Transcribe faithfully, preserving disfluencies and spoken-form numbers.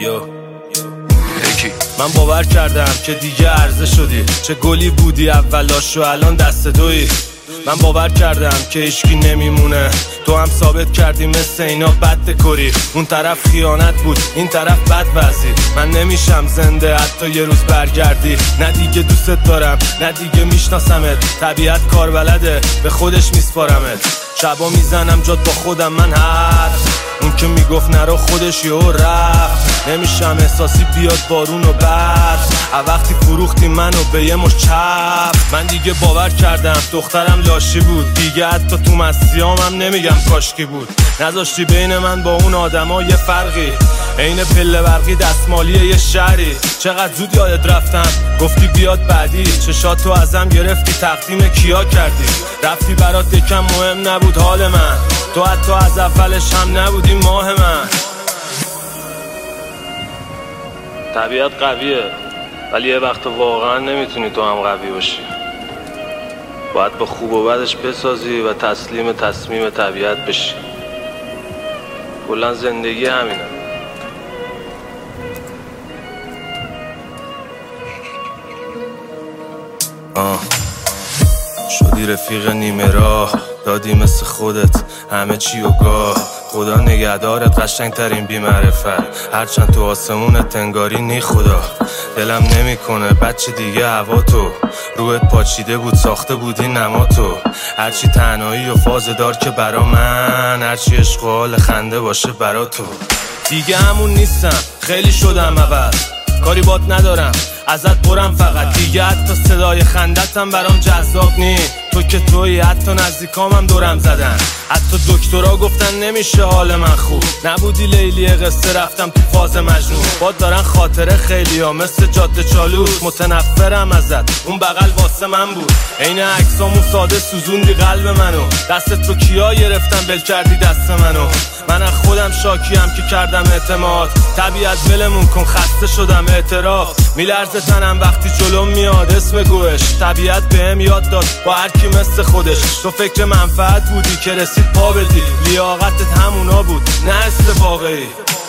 یو من باور کردم که دیگه عرضه شدی، چه گلی بودی اولاش و الان دست دوی. من باور کردم که هیچکی نمیمونه، تو هم ثابت کردی مثل اینا بد دکوری. اون طرف خیانت بود، این طرف بد وضعی. من نمیشم زنده حتی یه روز برگردی. نه دیگه دوست دارم، نه دیگه میشناسمت. طبیعت کار بلده، به خودش میسپارمت. شبا میزنم جات با خودم من حد، اون که میگفت نرو خودش یهو رفت. نمیشم احساسی بیاد بارون و برف، وقتی فروختی منو به یه مش چپ. من دیگه باور کردم دخترم لاشی بود، دیگه حتی تو مسیامم نمیگم کاشکی بود. نذاشتی بین من با اون آدما یه فرقی، عین پله برقی دستمالی یه شهری. چقدر زود یادت رفتم، گفتی بیاد بعدی. چشاتو ازم گرفتی، تقدیم کیا کردی. رفتی برات یکم مهم نبود حال من، تو حتی از اولش هم نبودی ماه من. طبیعت قویه، ولی یه وقت واقعا نمیتونی تو هم قوی باشی. باید با خوب و بدش بسازی و تسلیم تصمیم طبیعت بشی. کلا زندگی همینه. آه شدی رفیق نیمه راه، دادی مثل خودت همه چی و گاه. خدا نگهدارت قشنگ ترین بی معرفت، هرچند تو آسمونت تنگاری نی خدا. دلم نمی کنه بچه دیگه هوا تو، روحت پاچیده بود ساخته بودی نما تو. هرچی تنهایی و فازدار که برا من، هرچی عشق و حال خنده باشه برا تو. دیگه همون نیستم، خیلی شدم عوض، کاری بات ندارم ازت برم فقط. دیگه حتی صدای خندتم برام جذاب نی، تو که تویی. حتی نزدیکامم دورم زدن، حتی دکترها گفتن نمیشه حال من خوب. نبودی لیلی قصه، رفتم تو فاز مجنون. باد دارن خاطره خیلی ها مثل جاده چالوس. متنفرم ازت، اون بغل واسه من بود. عین عکسامون ساده سوزوندی قلب منو. دستت رو کیا گرفتم بل کردی دست منو. من از خودم شاکیم که کردم اعتماد. طبیعت ولمون کن، خسته شدم اعتراف. میلرزه تنم وقتی جلوم میاد اسم گوش. طبیعت بهم یاد داد با هر کی مثل خودش. تو فکر منفعت بودی که رسید پا بدی، لیاقتت همونا بود نه حس واقعی.